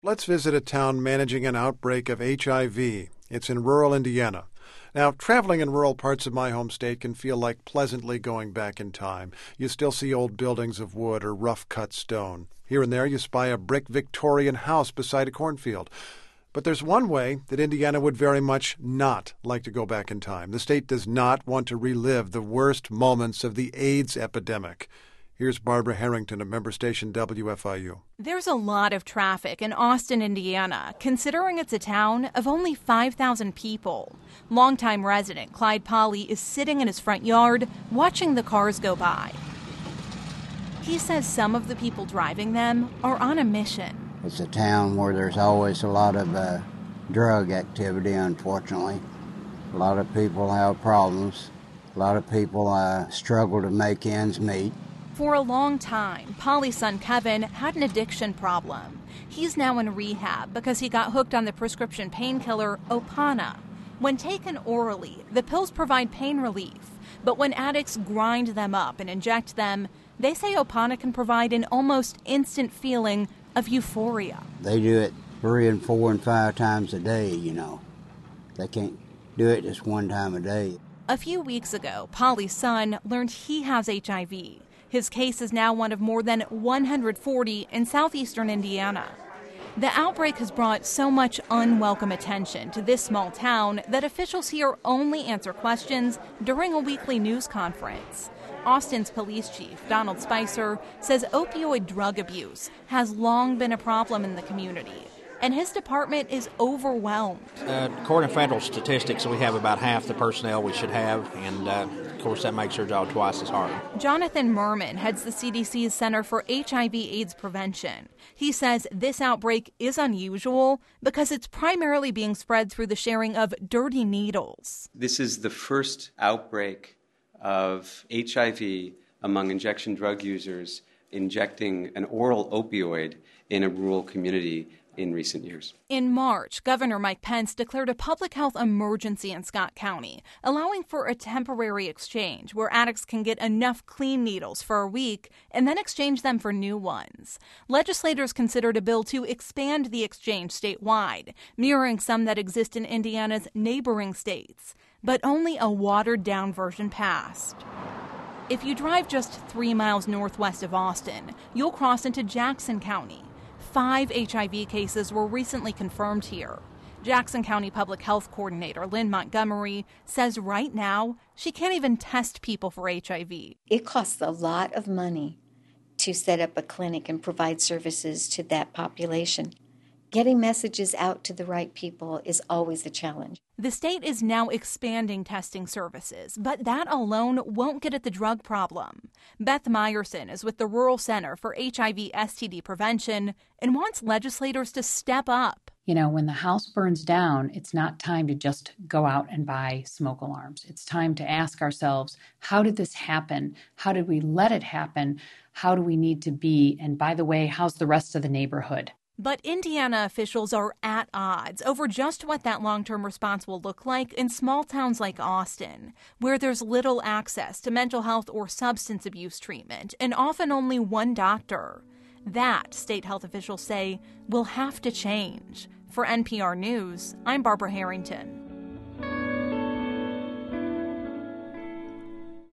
Let's visit a town managing an outbreak of HIV. It's in rural Indiana. Now, traveling in rural parts of my home state can feel like pleasantly going back in time. You still see old buildings of wood or rough-cut stone. Here and there you spy a brick Victorian house beside a cornfield. But there's one way that Indiana would very much not like to go back in time. The state does not want to relive the worst moments of the AIDS epidemic. Here's Barbara Harrington of member station WFIU. There's a lot of traffic in Austin, Indiana, considering it's a town of only 5,000 people. Longtime resident Clyde Polly is sitting in his front yard watching the cars go by. He says some of the people driving them are on a mission. It's a town where there's always a lot of drug activity, unfortunately. A lot of people have problems. A lot of people struggle to make ends meet. For a long time, Polly's son Kevin had an addiction problem. He's now in rehab because he got hooked on the prescription painkiller Opana. When taken orally, the pills provide pain relief. But when addicts grind them up and inject them, they say Opana can provide an almost instant feeling of euphoria. They do it 3 and 4 and 5 times a day, you know. They can't do it just one time a day. A few weeks ago, Polly's son learned he has HIV. His case is now one of more than 140 in southeastern Indiana. The outbreak has brought so much unwelcome attention to this small town that officials here only answer questions during a weekly news conference. Austin's police chief, Donald Spicer, says opioid drug abuse has long been a problem in the community, and his department is overwhelmed. According to federal statistics, we have about half the personnel we should have, and of course that makes our job twice as hard. Jonathan Merman heads the CDC's Center for HIV/AIDS Prevention. He says this outbreak is unusual because it's primarily being spread through the sharing of dirty needles. This is the first outbreak of HIV among injection drug users injecting an oral opioid in a rural community in recent years. In March, Governor Mike Pence declared a public health emergency in Scott County, allowing for a temporary exchange where addicts can get enough clean needles for a week and then exchange them for new ones. Legislators considered a bill to expand the exchange statewide, mirroring some that exist in Indiana's neighboring states, but only a watered-down version passed. If you drive just 3 miles northwest of Austin, you'll cross into Jackson County. 5 HIV cases were recently confirmed here. Jackson County Public Health Coordinator Lynn Montgomery says right now she can't even test people for HIV. It costs a lot of money to set up a clinic and provide services to that population. Getting messages out to the right people is always a challenge. The state is now expanding testing services, but that alone won't get at the drug problem. Beth Meyerson is with the Rural Center for HIV/STD Prevention and wants legislators to step up. You know, when the house burns down, it's not time to just go out and buy smoke alarms. It's time to ask ourselves, how did this happen? How did we let it happen? How do we need to be? And by the way, how's the rest of the neighborhood? But Indiana officials are at odds over just what that long-term response will look like in small towns like Austin, where there's little access to mental health or substance abuse treatment and often only one doctor. That, state health officials say, will have to change. For NPR News, I'm Barbara Harrington.